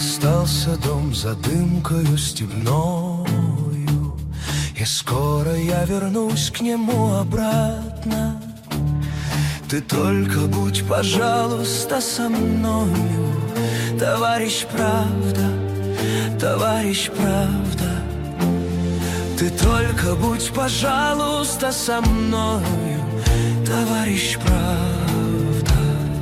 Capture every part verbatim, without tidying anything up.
Остался дом за дымкою степною, и скоро я вернусь к нему обратно. Ты только будь, пожалуйста, со мною, товарищ правда, товарищ правда. Ты только будь, пожалуйста, со мною, товарищ правда.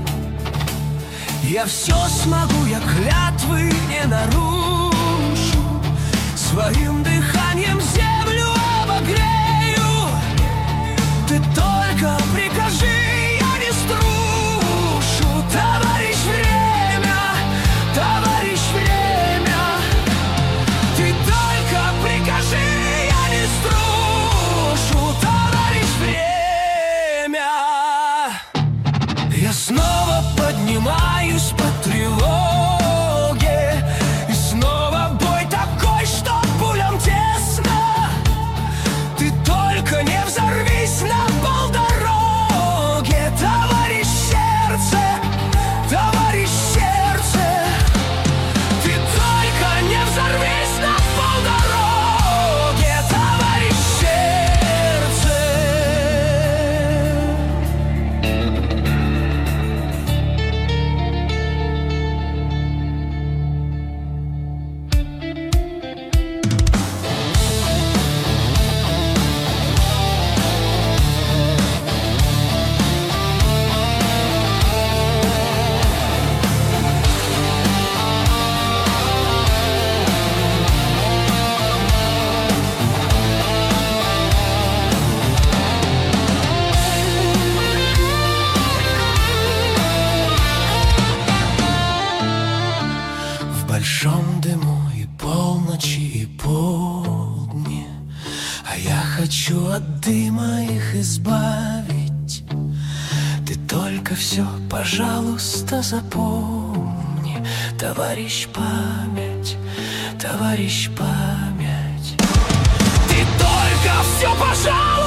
Я все смогу, я клятвы не нарушу, своим дыханием землю обогрею. Ты только прикажи, я не струшу, товарищ время, товарищ время. Ты только прикажи, я не струшу, товарищ время. Я снова поднимаюсь по тревоге, и снова бой такой, что пулям тесно. Ты только не взорвись на полдороге, товарищ сердце, товарищ сердце. Ты только не взорвись на полдороге, товарищ сердце. В большом дыму и полночи, и полдни, а я хочу от дыма их избавить. Ты только все, пожалуйста, запомни, товарищ память, товарищ память. Ты только все, пожалуйста,